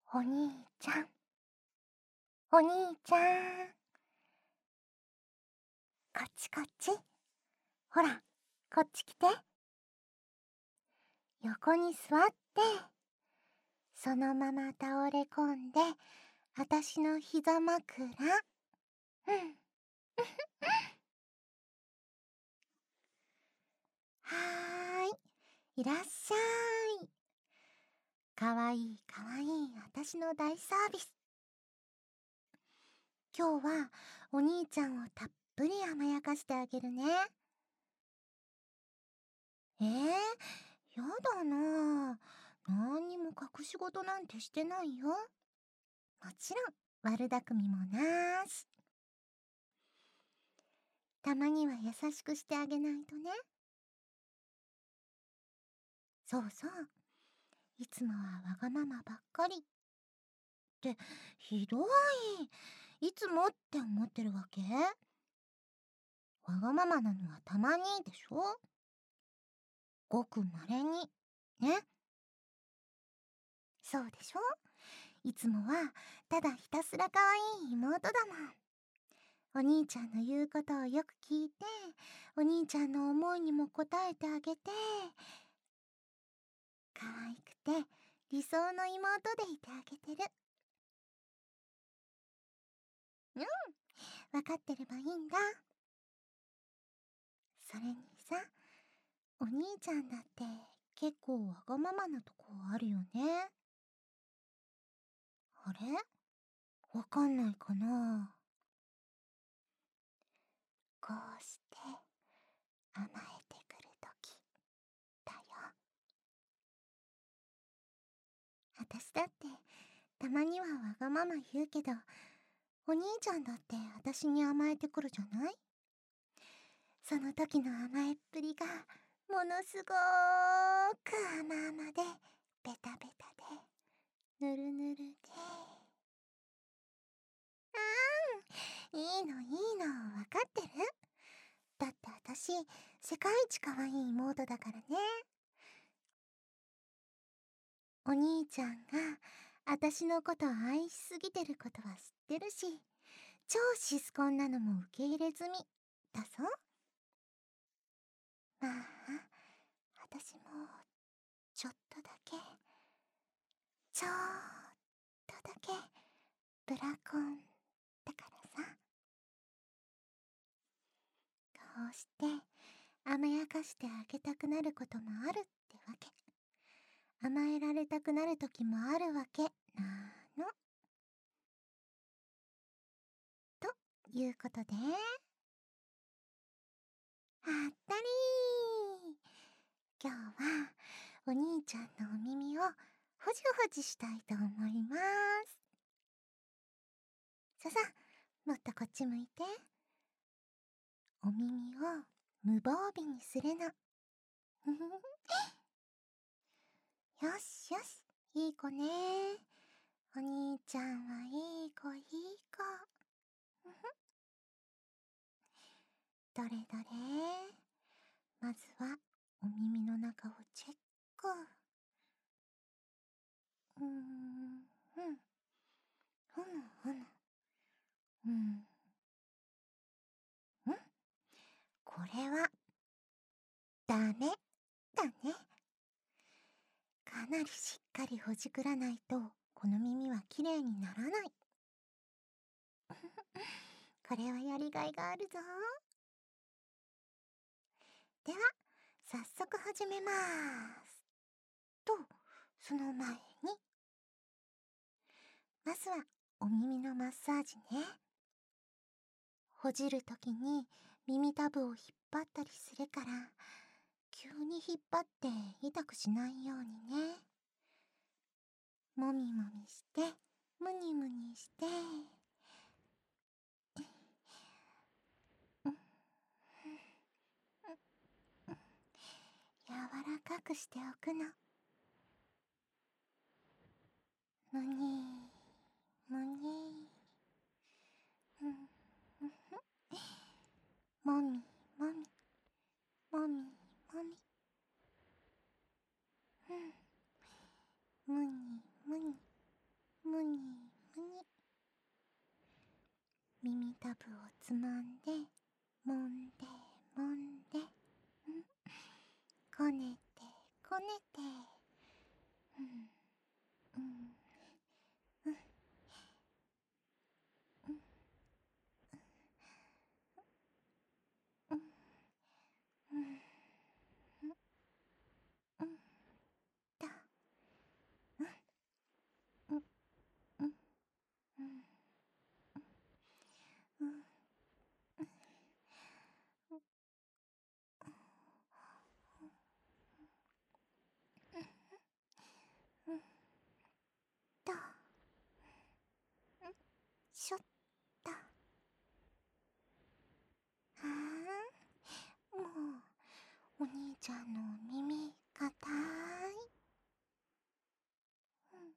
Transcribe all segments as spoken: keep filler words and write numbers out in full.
お兄ちゃん、お兄ちゃん、こっちこっち。ほら、こっち来て。横に座って、そのまま倒れ込んで、あたしの膝枕。うん。はーい、いらっしゃい。かわいいかわいいあたしの大サービス。今日はお兄ちゃんをたっぷり甘やかしてあげるね。えー、やだなぁ。なんにも隠し事なんてしてないよ。もちろん悪巧みもなーし。たまには優しくしてあげないとね。そうそう。いつもはわがままばっかり。ってひどい。いつもって思ってるわけ？わがままなのはたまにでしょ？ごくまれに。ね。そうでしょ？いつもはただひたすら可愛い妹だもん。お兄ちゃんの言うことをよく聞いて、お兄ちゃんの思いにも応えてあげて、可愛くて理想の妹でいてあげてる。うん、わかってればいいんだ。それにさ、お兄ちゃんだって結構わがままなとこあるよね。あれ？わかんないかな。こうして甘えてくるときだよ。あたしだってたまにはわがまま言うけど、お兄ちゃんだってあたしに甘えてくるじゃない？その時の甘えっぷりがものすごーく甘々で、ベタベタで、ぬるぬるで。あーん、いいのいいの、わかってる？だってあたし世界一可愛い妹だからね。お兄ちゃんがあたしのこと愛しすぎてることは知ってるし、超シスコンなのも受け入れ済みだぞ。まあ、あたしもちょっとだけ、ちょーっとだけブラコンだからさ。こうして甘やかしてあげたくなることもあるってわけ。甘えられたくなる時もあるわけなの。ということで、あったりー。今日はお兄ちゃんのお耳をほじほじしたいと思います。ささ、もっとこっち向いて。お耳を無防備にするの。よしよし、いい子ね。お兄ちゃんはいい子いい子。どれどれ。まずはお耳の中をチェック。うーん、うん。ふむふむ。うん。ん？これは、ダメだね。かなりしっかりほじくらないと、この耳はきれいにならない。これはやりがいがあるぞ。では、早速始めます。と、その前に、まずはお耳のマッサージね。ほじるときに耳たぶを引っ張ったりするから、急に引っ張って痛くしないようにね。もみもみして、むにむにして、柔らかくしておくの。むにむに、うん、もみもみ、もみもみ、うん、むにむに、 むにむに。耳たぶをつまんでもんでもんで、うんこねてこねて、うんうんうんうんうんうんうんだうんうんうんうんうんだしょったはあ、もうお兄ちゃんの耳かたい。うん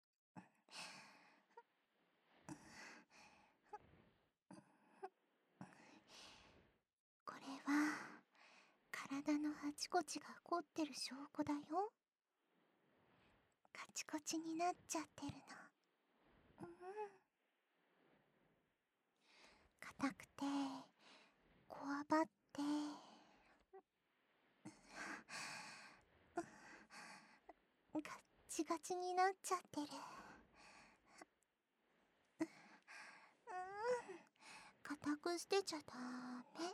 これは体のあちこちが凝ってる証拠だよ。カチコチになっちゃってるの。うん硬くてこわばってガッチガチになっちゃってる。うん硬くしてちゃダメ。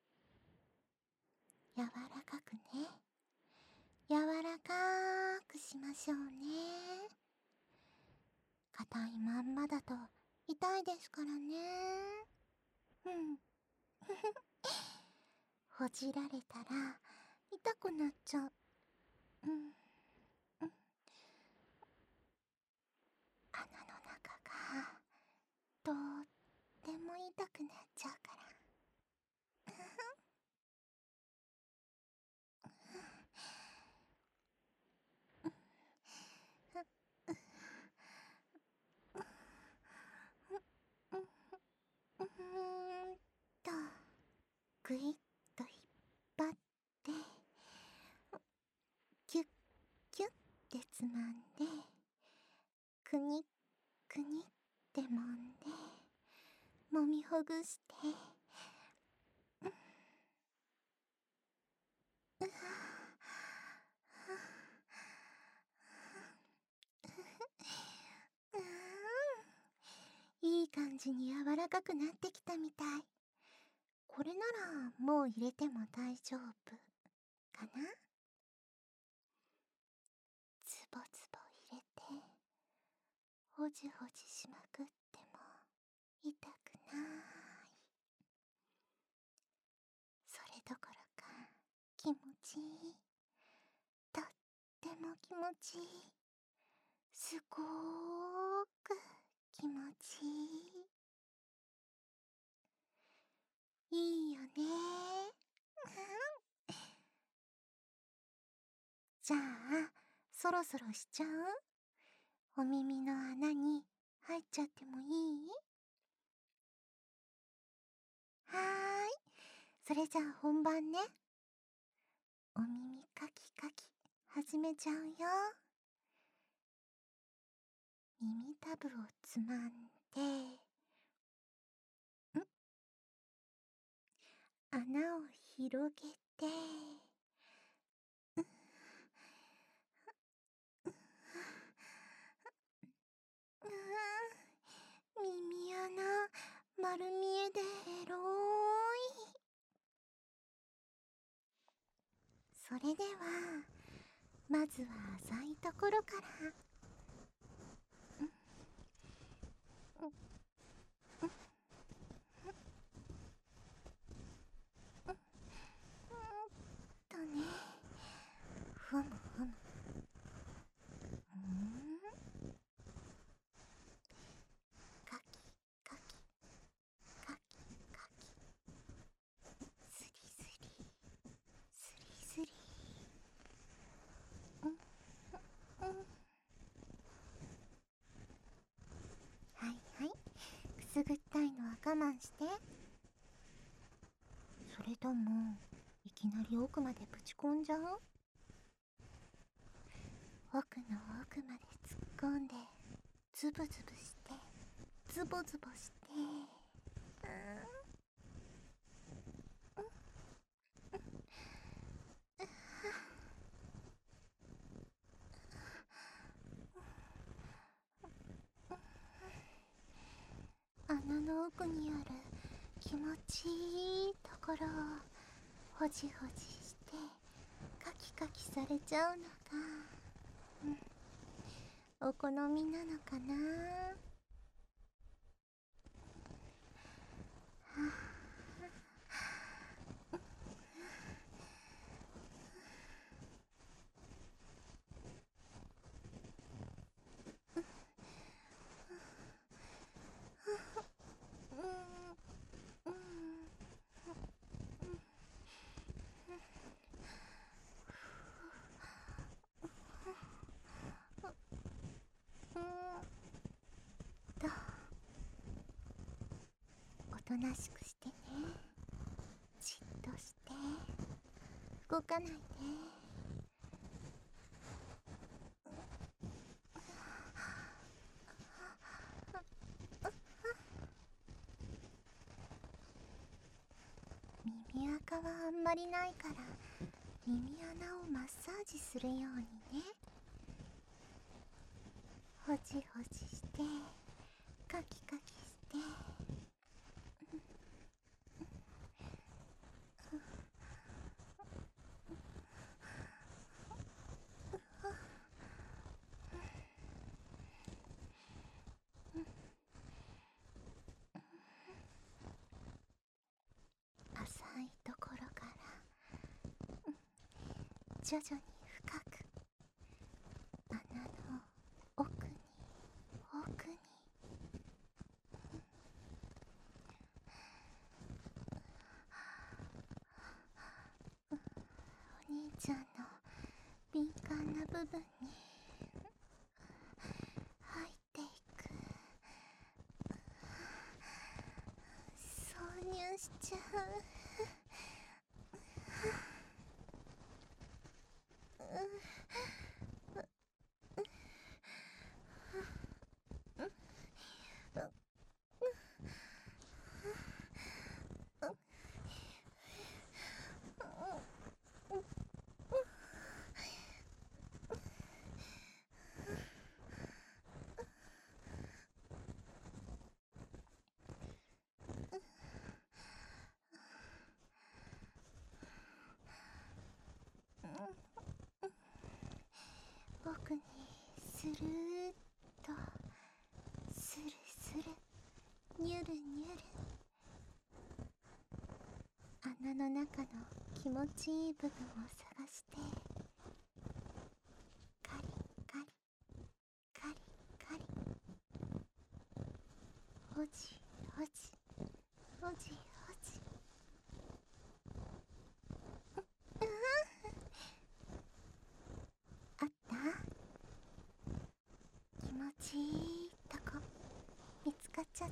柔らかくね。柔らかくしましょうね。硬いまんまだと痛いですからね。うんほじられたら痛くなっちゃう。うんうん穴の中がとっても痛くなっちゃうから。うーんとぐいっと引っ張ってキュッキュッてつまんでくにっくにってもんでもみほぐして、うううーんいい感じに柔らかくなってきたみたい。これならもう入れても大丈夫かな。ズボズボ入れてほじほじしまくっても痛くない。それどころか気持ちいい。とっても気持ちいい。すごーく気持ちいい。いいよね。じゃあそろそろしちゃう？お耳の穴に入っちゃってもいい？はーい。それじゃあ本番ね。お耳かきかき始めちゃうよ。耳たぶをつまんで、ん穴を広げて、うー耳穴丸見えでエローい。それではまずは浅いところから。うんうんうんうんとね、ふむふむ。うんかきかきかきかき、スリスリスリスリ。うんうんはいはい、くすぐったいのは我慢して。それともいきなり奥までぶち込んじゃう？奥の奥まで突っ込んでズブズブしてズボズボして、穴の奥にある気持ちいいところをほじほじしてカキカキされちゃうのが、うん、お好みなのかな。とおとなしくしてね。じっとして動かないで。耳垢はあんまりないから耳穴をマッサージするようにね。ほじほじしてカキカキして、浅いところから徐々に深く穴の奥に奥に、お兄ちゃんの敏感な部分に入っていく。挿入しちゃう。奥にスルーっとスルスルニュルニュル、穴の中の気持ちいい部分を探してカリカリカリカリ、ほじほじほじほじ、あった？気持ちいいとこ見つかっちゃった？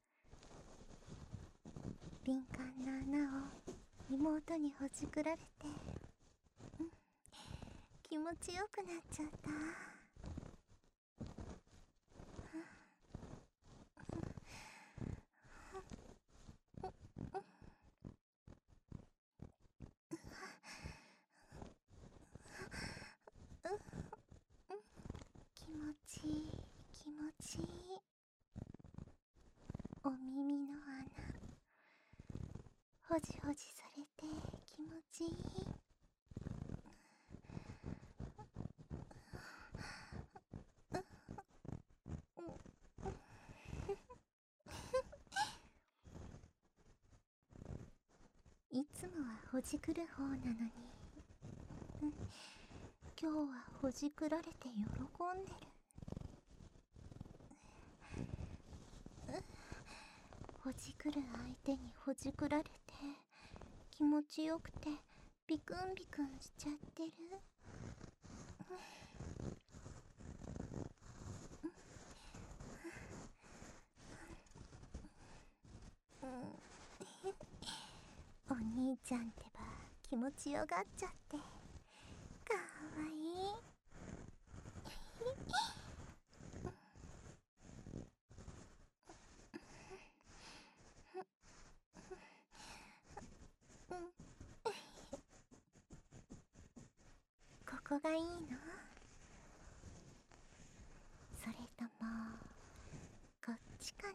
敏感な穴を妹にほじくられて、うん、気持ちよくなっちゃった。気持ちいい気持ちいい。お耳の穴ほじほじされて気持ちいい。いつもはほじくる方なのに、うん、今日はほじくられて喜んでる。ほじくる相手にほじくられて気持ちよくてビクンビクンしちゃってる。お兄ちゃんってば気持ちよがっちゃってかわいい。 こがいいの？それともこっちかな？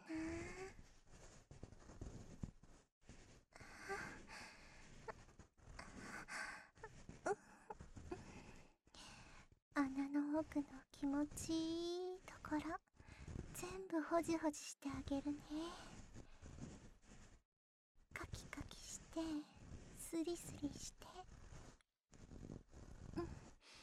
穴の奥の気持ちいいところ全部ホジホジしてあげるね。カキカキしてスリスリして、うん、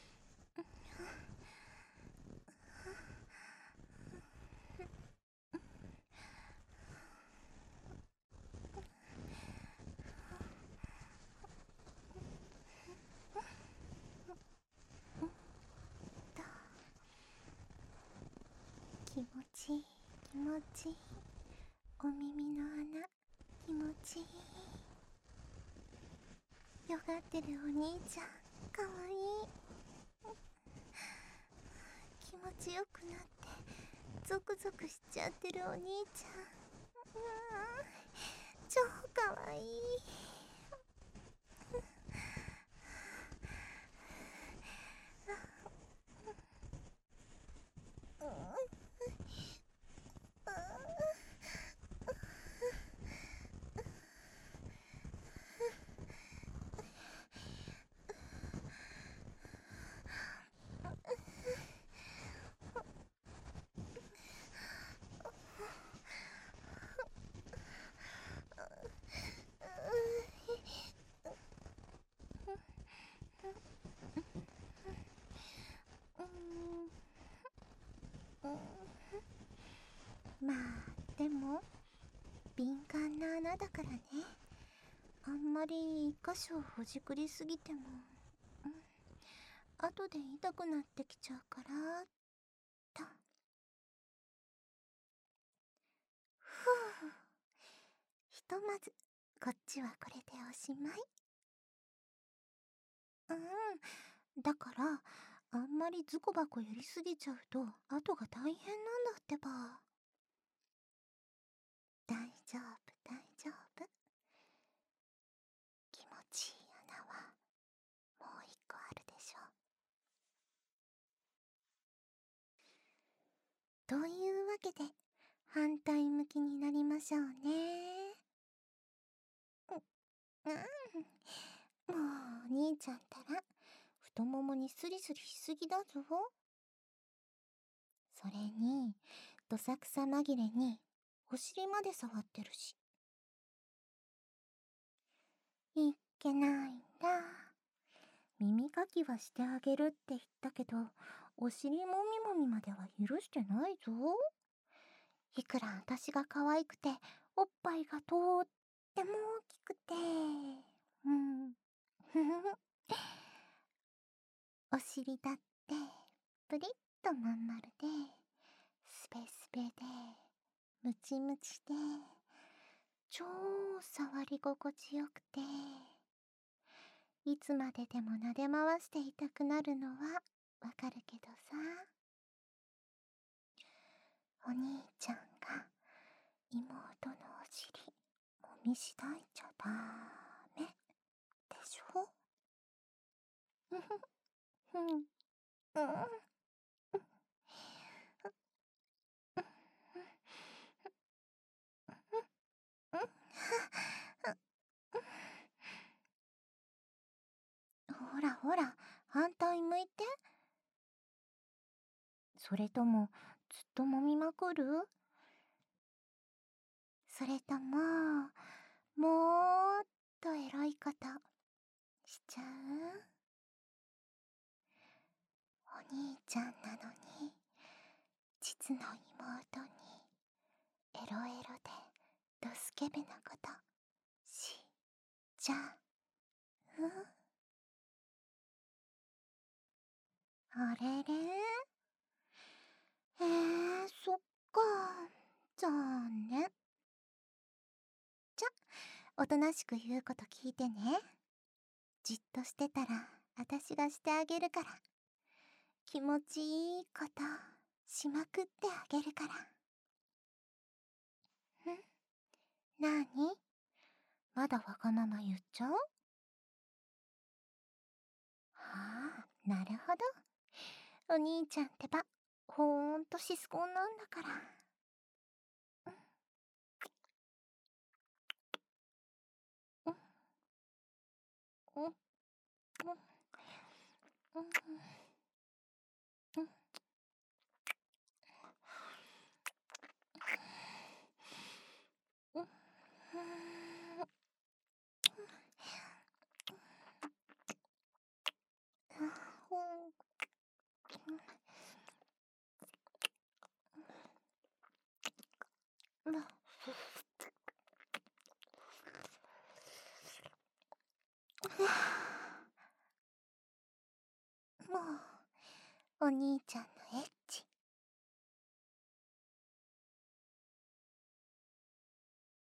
気持ちいい気持ちいい。お耳の穴気持ちいい。よがってるお兄ちゃんかわいい。気持ちよくなってゾクゾクしちゃってるお兄ちゃん、うわー超かわいい。まあでも敏感な穴だからね。あんまり一箇所をほじくりすぎても、うん、後で痛くなってきちゃうからと。ふう、ひとまずこっちはこれでおしまい。うん、だからあんまりズコバコやりすぎちゃうと後が大変なんだってば。大丈夫大丈夫。気持ちいい穴はもう一個あるでしょ。というわけで反対向きになりましょうね。うん、もうお兄ちゃんったら太ももにスリスリしすぎだぞ。それにどさくさ紛れにお尻まで触ってるし。いっけないんだ。耳かきはしてあげるって言ったけど、お尻もみもみまでは許してないぞ。いくら私が可愛くておっぱいがとっても大きくて、うんふふふお尻だってプリッとまん丸でスベスベでムチムチで超触り心地よくて、いつまででも撫で回していたくなるのはわかるけどさ、お兄ちゃんが妹のお尻もみしだいちゃダメでしょ。ふふふん、うんほらほら、反対向いて。それともずっと揉みまくる？それとももっとエロいことしちゃう？お兄ちゃんなのに実の妹にエロエロでドスケベなことしちゃう？あれれ？えー、そっか。残念。じゃ、おとなしく言うこと聞いてね。じっとしてたら私がしてあげるから。気持ちいいことしまくってあげるから。ん？なに？まだわがまま言っちゃう？はあ、 なるほど。お兄ちゃんってば、ほーんとシスコンなんだから。うん、うん、うん、うん。